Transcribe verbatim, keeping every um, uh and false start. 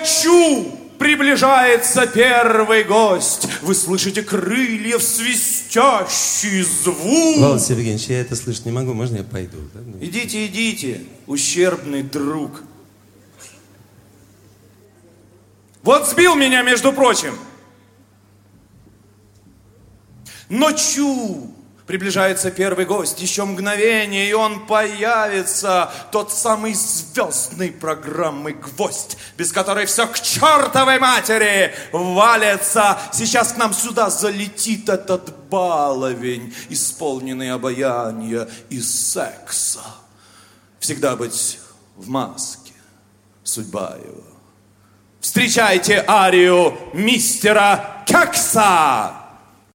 Ночью приближается первый гость. Вы слышите крыльев свистящий звук. Владимир Сергеевич, я это слышать не могу. Можно я пойду? Да? Идите, идите, ущербный друг. Вот сбил меня, между прочим. Ночью приближается первый гость, еще мгновение, и он появится. Тот самый звездной программы гвоздь, без которой все к чертовой матери валится. Сейчас к нам сюда залетит этот баловень, исполненный обаяния и секса. Всегда быть в маске, судьба его. Встречайте арию мистера Кекса!